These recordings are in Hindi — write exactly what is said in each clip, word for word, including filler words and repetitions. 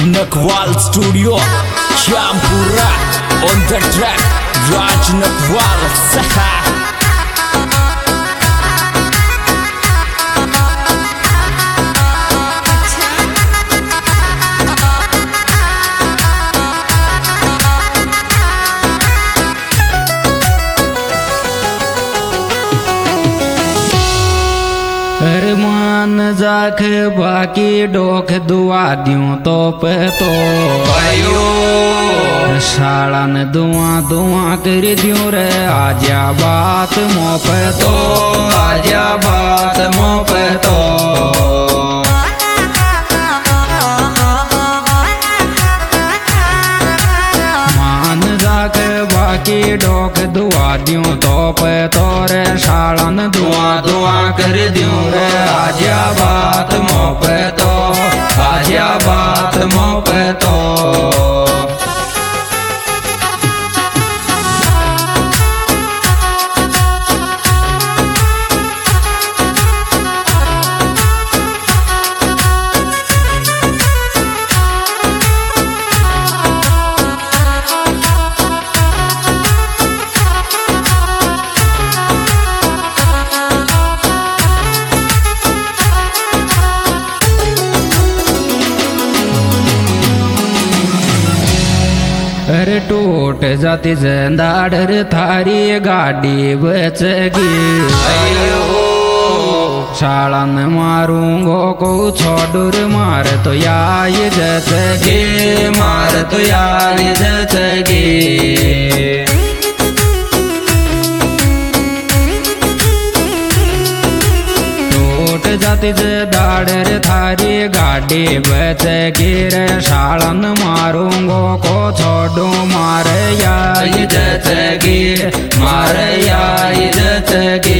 Nakwal Studio, Champura on the track, Raj Nakwal Saha. मान जाख बाकी डोख दुआ दियो तो पे तो आयो शाला ने दुआ दुआ कर दियो रे आजा बात मो पे तो आजा बात मो पे तो मान जाख बाकी डोख दुआ दियो तो पे तो रे शाला ने दुआ दुआ कर दियो रे आजा बात मो पे तो आजा बात मो पे तो अरे टूट जाती जंदाडर थारी गाड़ी बचगी शाला न मारूंगो को छोडूर मार तो यार जचगी मार तो यार जचगी जाती दाड़र थारी गाड़ी बच गिर शालन मारूंगो को छोड़ू मार याई जचगी मार याई जचगी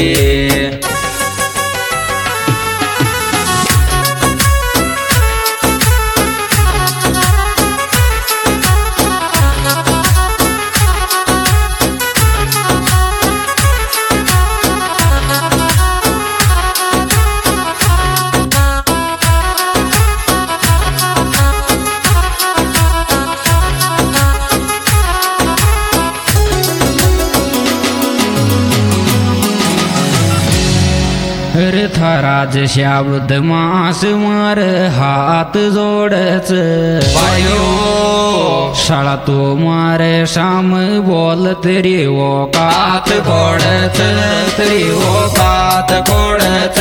थाराज शब्द मास मार हाथ जोड़च शाला तो मारे शाम बोल तेरी वो कात कोड़च तेरी वो कात कोड़च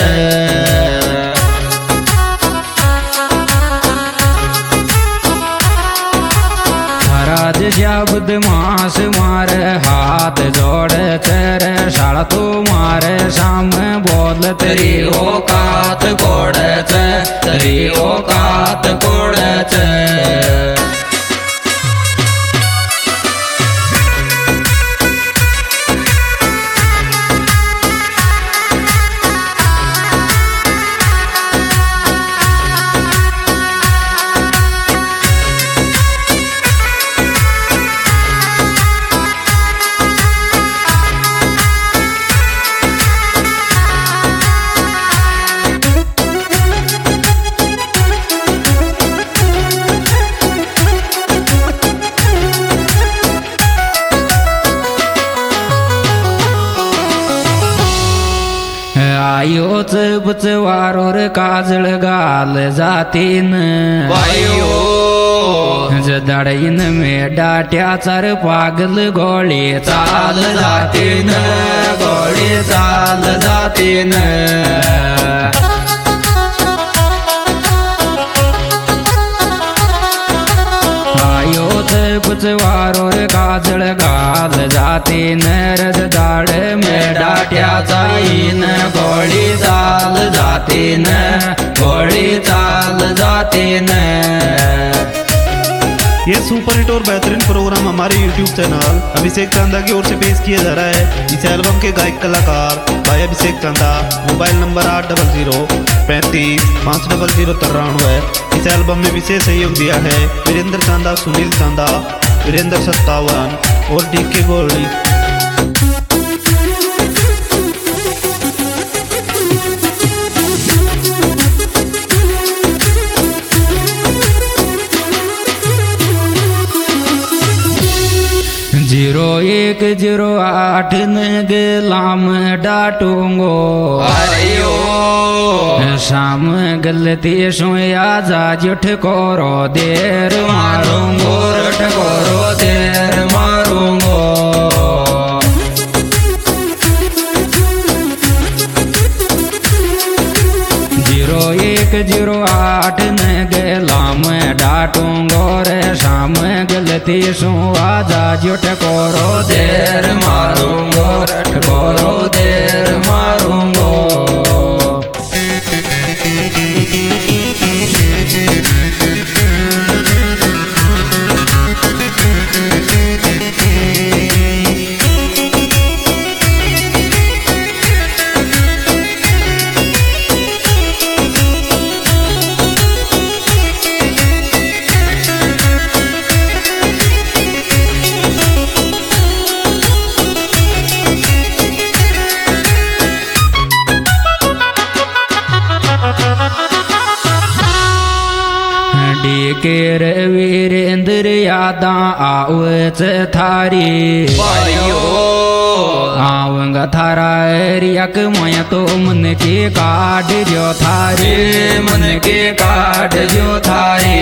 थाराज शब्द मास मार हाथ जोड़ तेरे शाला तू मारे शाम बोल तेरी औकात कोड़च तेरी औकात कोड़च आयो चबचवारो रे काजल गाल जातीन जदड़ीन में डाट्या चर पागल गोली चाल जातीन गोली चाल जातीन आयो चबचवारो रे काजल गाल जातीन रज दाड़े में डाट्या चाइन गोली चाल जाती न गोली चाल जाती न ये सुपर हिट और बेहतरीन प्रोग्राम हमारे यूट्यूब चैनल अभिषेक चंदा की ओर से पेश किया जा रहा है। इस एल्बम के गायक कलाकार भाई अभिषेक चंदा। मोबाइल नंबर आठ डबल जीरो पैंतीस पाँच डबल जीरो तिरानवे। इस एल्बम में विशेष सहयोग दिया है वीरेंद्र चंदा, सुनील चंदा, वीरेंद्र सत्तावन और डी के गोल्डी। एक जीरो आठ न गलाम डाटूंगो आयो शाम गलती सोया जा जुठ कोरो देर मारूंगो रठ कोरो देर मारूंगो जीरो एक जीरो आठ न गलाम डाटूंगो रे शाम गलती सो आजा जुठ कोरो देर मारूंगो रठ कोरो देर मारूंगो केर वीरेंद्र यादा आवच थारी आयो आऊंग थारा रियक मैं तो मन के काट जो थारे मन के काट जो थारे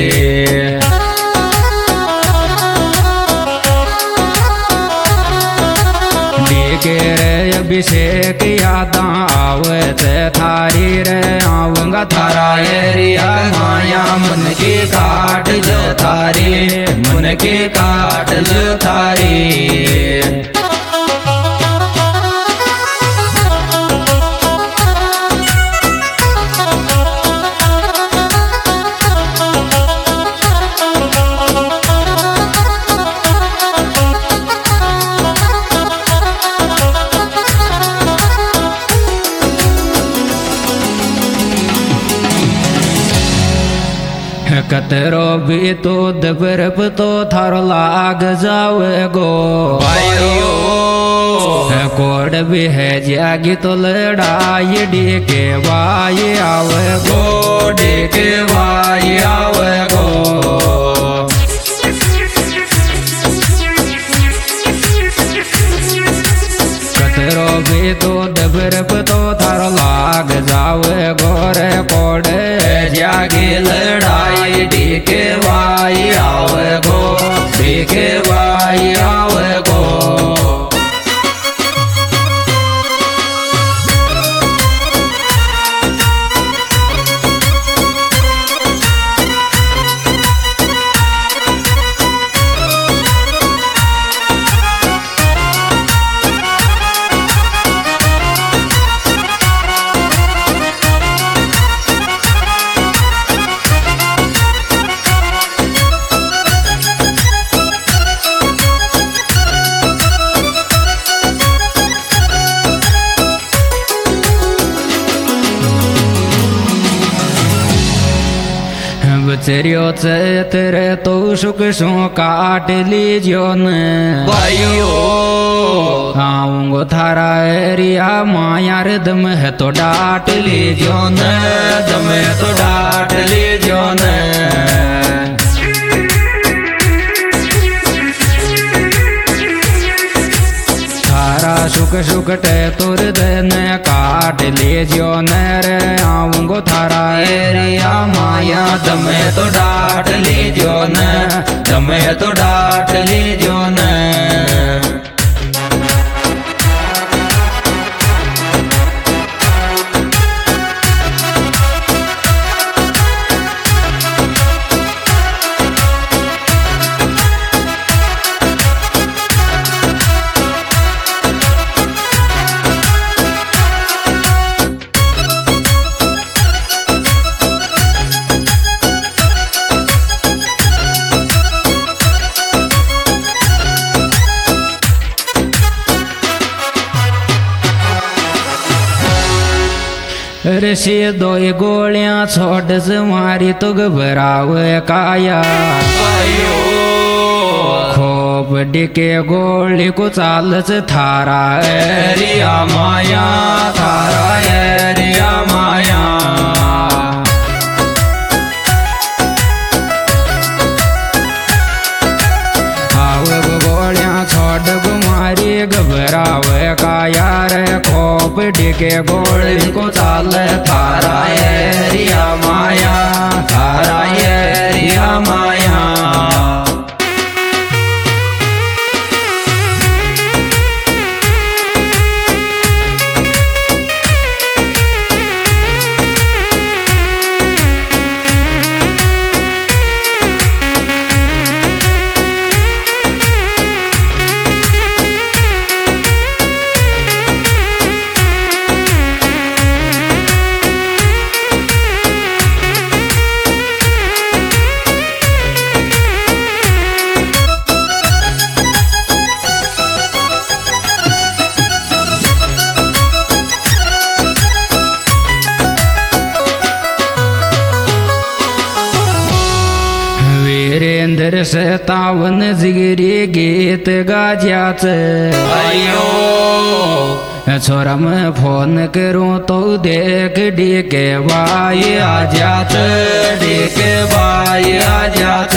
रे अभिषेक यादा आवत थारी रे आऊंगा थारा एरिया माया मन के काट जो थारी मन के काट जो थारी कतरो भी तो दबरप तो थारो लाग जावे गो आयो कोड भी है जागी तो लड़ाई डीके वाई आवे गो डीके वाई आवे गो कतरो भी तो दबरप तो थारो लाग जावे गोरे कोड जागी लड़ाई डीके वाई आवे गो डीके वाई आवे गो बचरियो तेरे तो सुख सो काट लीजियो न भाइयो आऊंगो थारा एरिया माया रे दम है तो डांट लीजियो न दम है तो डांट लीजियो न सुख सुख टे तुर दिन काट लीजियो न रे आऊंगो थारा एरिया माया दमे तो डांट लीजियो न दमे तो डांट लीजियो न ऋषि दो गोलियां छोड़ से मारी तो घबराव काया खोप डिके गोली को चाल से थारा एरिया माया थारा एरिया माया गोलियां छोड़ डीके गोल को चाल थारा एरिया माया थारा एरिया माया वीरेंद्र सतावन जिगरी गीत गाज्याच अयो छोरा मैं फोन करूं तो देख डीके भाई आ जात डीके भाई आ जात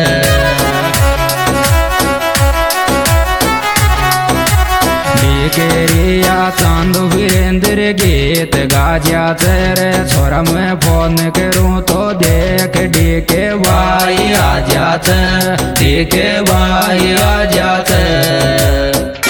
डीके रिया चांद वीरेंद्र गीत गाज्याच रे छोरा मैं फोन करूं तो देख डीके भाई भाई आ जात डीके भाई आ जात